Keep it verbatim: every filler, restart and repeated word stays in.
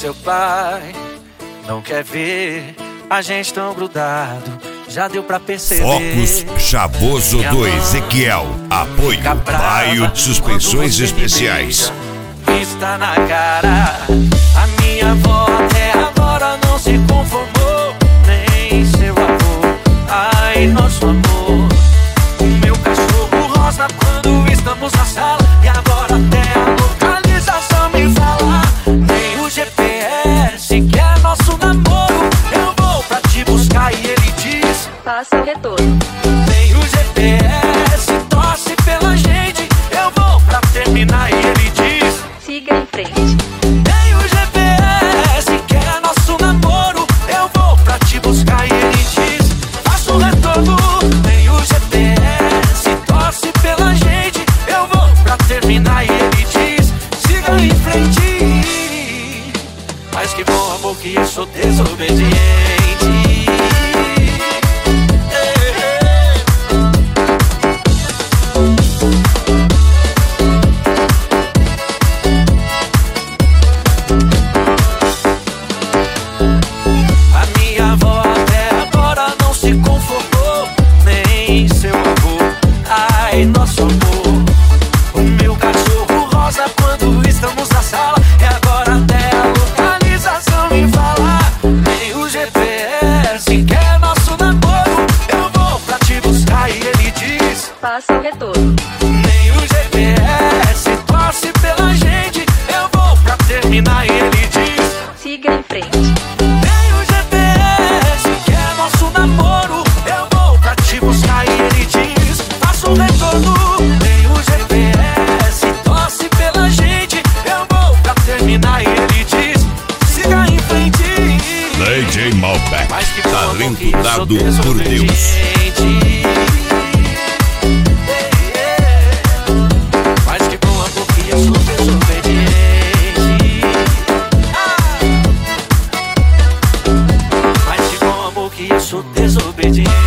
seu pai não quer ver a gente tão grudado, já deu pra perceber. Focus Chavoso do Ezequiel. Apoio Baio de Suspensões Especiais. Está na cara, a minha avó até agora não se conformou, nem seu avô, ai nosso amor. O meu cachorro rosa quando estamos na sala, e agora até a localização me fala. Nem o G P S que é nosso namoro, eu vou pra te buscar e ele diz: faça o retorno. Nem o G P S torce pela gente, eu vou pra terminar e ele diz: siga em frente. Nem o G P S que é nosso namoro, eu vou pra te buscar e ele diz: faça o retorno. Nem o G P S torce pela gente, eu vou pra terminar e ele diz: siga em frente. Mas que bom, amor, que eu sou desobediente. Nosso amor, o meu cachorro rosa quando estamos na sala, e agora até a localização me fala. Nem o G P S que é nosso namoro, eu vou pra te buscar e ele diz: faça o retorno. Nem o G P S torce pela gente, eu vou pra terminar e ele diz: siga em frente. Nem o G P S que é nosso namoro, eu vou pra te buscar e ele diz: faça o retorno. Nem o G P S torce pela gente, eu vou pra terminar e ele diz: siga em frente. D J Malbec, Mas que talento bom, dado que sou por Deus. Mas que bom, amor, que eu sou desobediente. Mas que bom, amor, que eu sou desobediente.